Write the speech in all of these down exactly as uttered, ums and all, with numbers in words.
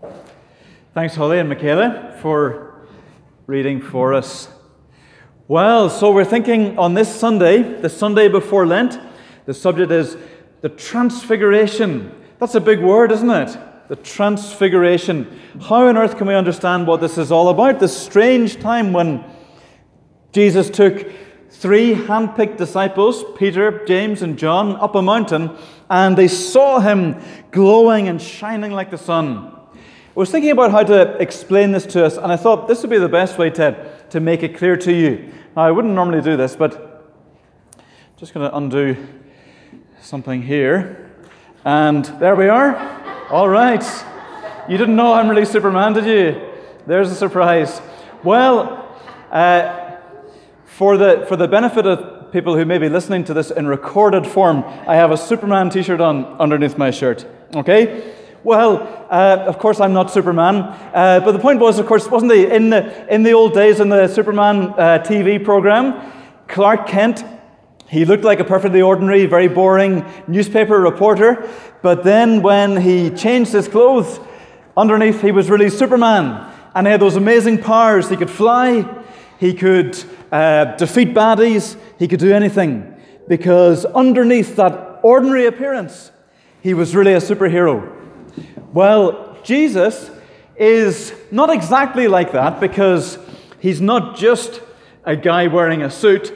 Thanks, Holly and Michaela, for reading for us. Well, so we're thinking on this Sunday, the Sunday before Lent, the subject is the Transfiguration. That's a big word, isn't it? The Transfiguration. How on earth can we understand what this is all about? This strange time when Jesus took three hand-picked disciples, Peter, James, and John, up a mountain, and they saw him glowing and shining like the sun. I was thinking about how to explain this to us, and I thought this would be the best way to, to make it clear to you. Now, I wouldn't normally do this, but I'm just going to undo something here. And there we are. All right. You didn't know I'm really Superman, did you? There's a surprise. Well, uh, for the for the benefit of people who may be listening to this in recorded form, I have a Superman t-shirt on underneath my shirt. Okay? Well, uh, of course, I'm not Superman, uh, but the point was, of course, wasn't he, in the in the old days in the Superman uh, T V program, Clark Kent, he looked like a perfectly ordinary, very boring newspaper reporter, but then when he changed his clothes, underneath he was really Superman, and he had those amazing powers. He could fly, he could uh, defeat baddies, he could do anything, because underneath that ordinary appearance, he was really a superhero. Well, Jesus is not exactly like that, because he's not just a guy wearing a suit,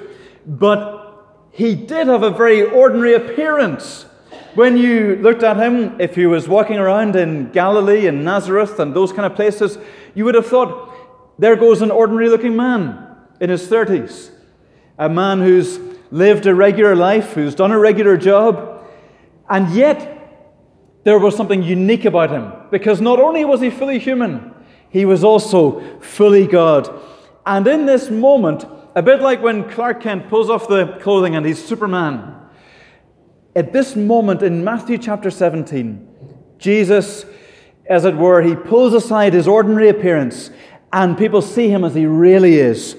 but he did have a very ordinary appearance. When you looked at him, if he was walking around in Galilee and Nazareth and those kind of places, you would have thought, there goes an ordinary-looking man in his thirties, a man who's lived a regular life, who's done a regular job, and yet there was something unique about him, because not only was he fully human, he was also fully God. And in this moment, a bit like when Clark Kent pulls off the clothing and he's Superman, at this moment in Matthew chapter seventeen, Jesus, as it were, he pulls aside his ordinary appearance and people see him as he really is.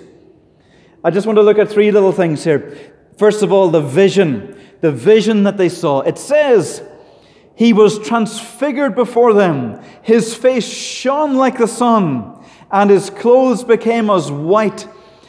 I just want to look at three little things here. First of all, the vision. The vision that they saw. It says, he was transfigured before them. His face shone like the sun, and his clothes became as white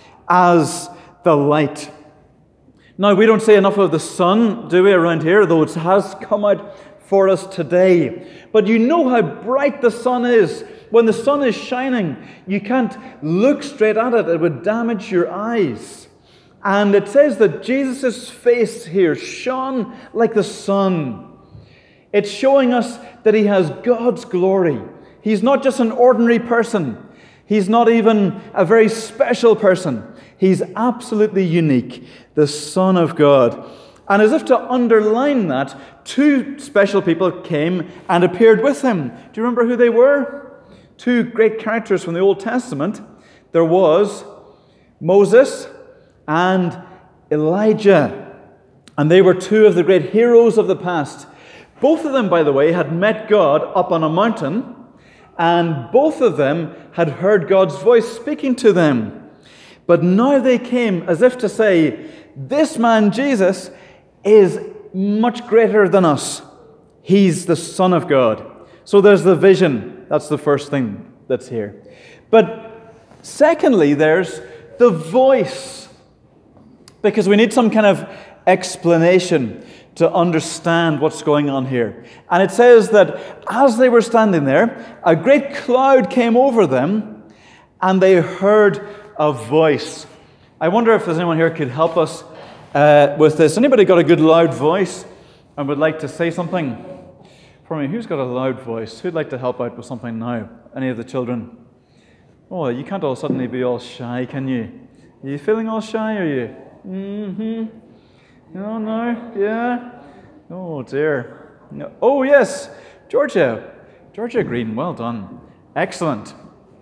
as the light. Now, we don't say enough of the sun, do we, around here, though it has come out for us today. But you know how bright the sun is. When the sun is shining, you can't look straight at it. It would damage your eyes. And it says that Jesus' face here shone like the sun. It's showing us that he has God's glory. He's not just an ordinary person. He's not even a very special person. He's absolutely unique, the Son of God. And as if to underline that, two special people came and appeared with him. Do you remember who they were? Two great characters from the Old Testament. There was Moses and Elijah. And they were two of the great heroes of the past. Both of them, by the way, had met God up on a mountain, and both of them had heard God's voice speaking to them. But now they came as if to say, this man, Jesus, is much greater than us. He's the Son of God. So there's the vision. That's the first thing that's here. But secondly, there's the voice. Because we need some kind of explanation to understand what's going on here. And it says that as they were standing there, a great cloud came over them, and they heard a voice. I wonder if there's anyone here who could help us uh, with this. Anybody got a good loud voice and would like to say something for me? Who's got a loud voice? Who'd like to help out with something now? Any of the children? Oh, you can't all suddenly be all shy, can you? Are you feeling all shy, are you? Mm-hmm. No, no, yeah. Oh, dear. No. Oh, yes. Georgia. Georgia Green, well done. Excellent.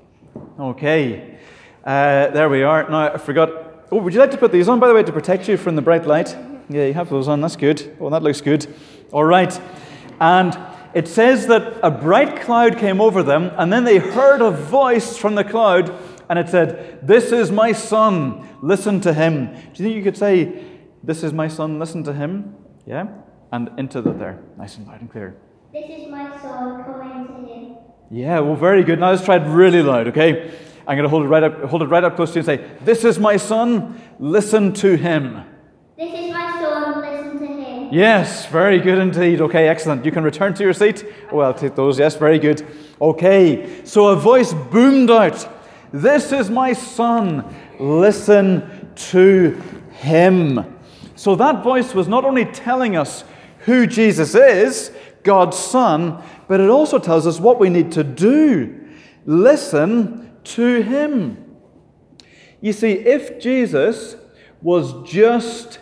Okay. Uh, there we are. Now, I forgot. Oh, would you like to put these on, by the way, to protect you from the bright light? Yeah, you have those on. That's good. Oh, that looks good. All right. And it says that a bright cloud came over them, and then they heard a voice from the cloud, and it said, this is my son. Listen to him. Do you think you could say, this is my son, listen to him? Yeah? And into the there. Nice and loud and clear. This is my son, come into him. Yeah, well, very good. Now let's try it really loud, okay? I'm going to hold it right up, hold it right up close to you and say, "This is my son, listen to him." This is my son, listen to him. Yes, very good indeed. Okay, excellent. You can return to your seat. Well, take those. Yes, very good. Okay, so a voice boomed out, "This is my son, listen to him." So that voice was not only telling us who Jesus is, God's Son, but it also tells us what we need to do. Listen to him. You see, if Jesus was just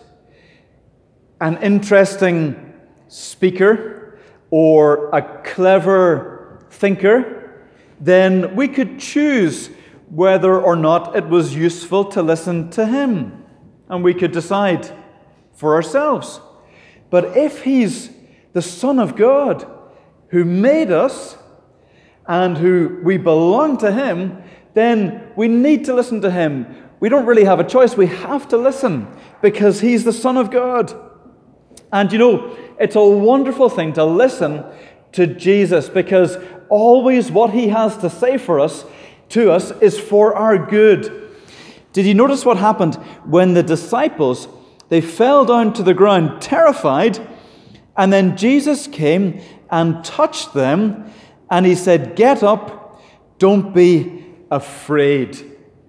an interesting speaker or a clever thinker, then we could choose whether or not it was useful to listen to him, and we could decide for ourselves. But if he's the Son of God who made us and who we belong to him, then we need to listen to him. We don't really have a choice. We have to listen because he's the Son of God. And you know, it's a wonderful thing to listen to Jesus because always what he has to say for us, to us, is for our good. Did you notice what happened when the disciples, they fell down to the ground terrified, and then Jesus came and touched them, and he said, "Get up, don't be afraid."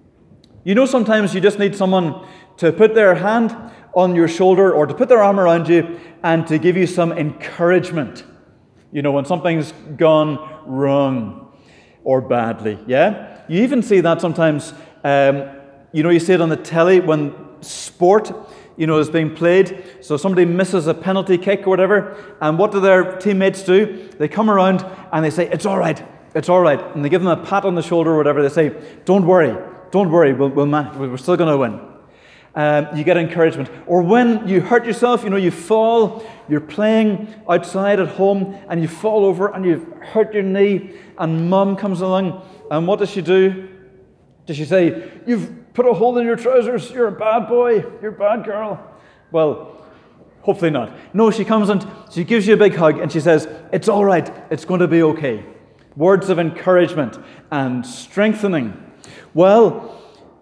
You know, sometimes you just need someone to put their hand on your shoulder or to put their arm around you and to give you some encouragement. You know, when something's gone wrong or badly, yeah? You even see that sometimes, um, you know, you see it on the telly when sport, you know, is being played. So somebody misses a penalty kick or whatever, and what do their teammates do? They come around and they say, "It's all right, it's all right." And they give them a pat on the shoulder or whatever. They say, "Don't worry, don't worry, we'll, we'll ma- we're still going to win." Um, you get encouragement. Or when you hurt yourself, you know, you fall, you're playing outside at home, and you fall over and you've hurt your knee, and mum comes along, and what does she do? Does she say, "You've put a hole in your trousers, you're a bad boy, you're a bad girl"? Well, hopefully not. No, she comes and she gives you a big hug and she says, "It's all right, it's going to be okay." Words of encouragement and strengthening. Well,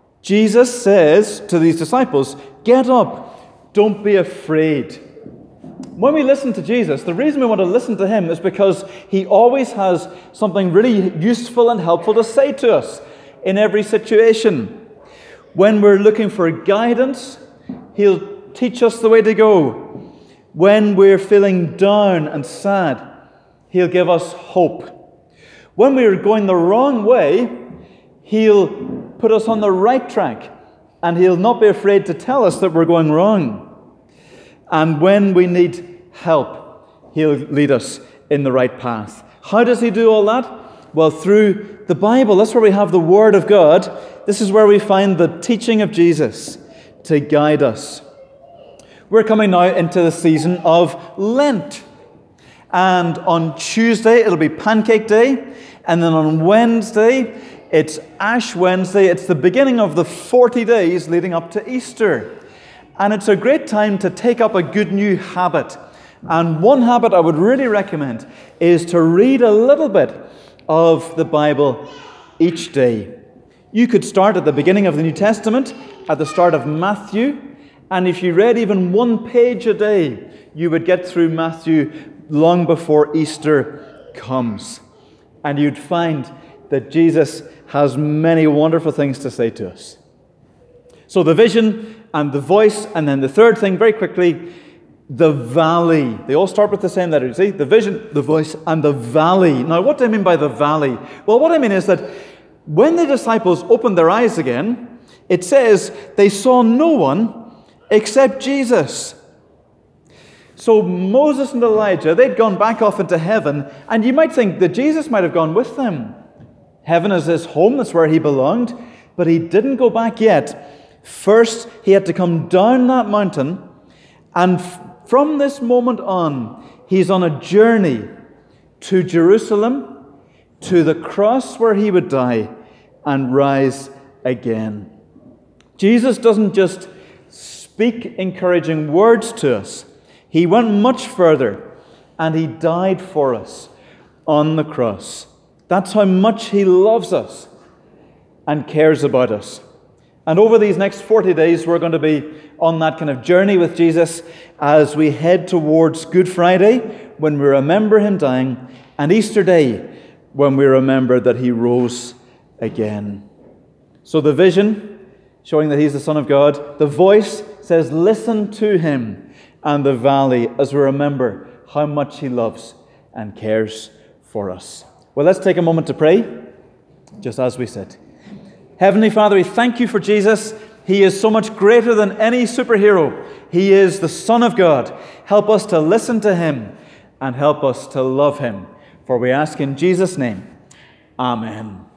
Jesus says to these disciples, "Get up, don't be afraid." When we listen to Jesus, the reason we want to listen to him is because he always has something really useful and helpful to say to us in every situation. When we're looking for guidance, he'll teach us the way to go. When we're feeling down and sad, he'll give us hope. When we're going the wrong way, he'll put us on the right track, and he'll not be afraid to tell us that we're going wrong. And when we need help, he'll lead us in the right path. How does he do all that? Well, through the Bible. That's where we have the Word of God. This is where we find the teaching of Jesus to guide us. We're coming now into the season of Lent. And on Tuesday, it'll be Pancake Day. And then on Wednesday, it's Ash Wednesday. It's the beginning of the forty days leading up to Easter. And it's a great time to take up a good new habit. And one habit I would really recommend is to read a little bit of the Bible each day. You could start at the beginning of the New Testament, at the start of Matthew, and if you read even one page a day, you would get through Matthew long before Easter comes. And you'd find that Jesus has many wonderful things to say to us. So the vision and the voice, and then the third thing, very quickly, the valley. They all start with the same letter. You see? The vision, the voice, and the valley. Now, what do I mean by the valley? Well, what I mean is that when the disciples opened their eyes again, it says they saw no one except Jesus. So Moses and Elijah, they'd gone back off into heaven, and you might think that Jesus might have gone with them. Heaven is his home, that's where he belonged, but he didn't go back yet. First, he had to come down that mountain, and f- from this moment on, he's on a journey to Jerusalem, to the cross where he would die and rise again. Jesus doesn't just speak encouraging words to us. He went much further, and he died for us on the cross. That's how much he loves us and cares about us. And over these next forty days, we're going to be on that kind of journey with Jesus as we head towards Good Friday, when we remember him dying, and Easter Day, when we remember that he rose again. So the vision, showing that he's the Son of God. The voice says, listen to him. And the valley, as we remember how much he loves and cares for us. Well, let's take a moment to pray, just as we sit. Heavenly Father, we thank you for Jesus. He is so much greater than any superhero. He is the Son of God. Help us to listen to him and help us to love him. For we ask in Jesus' name, Amen.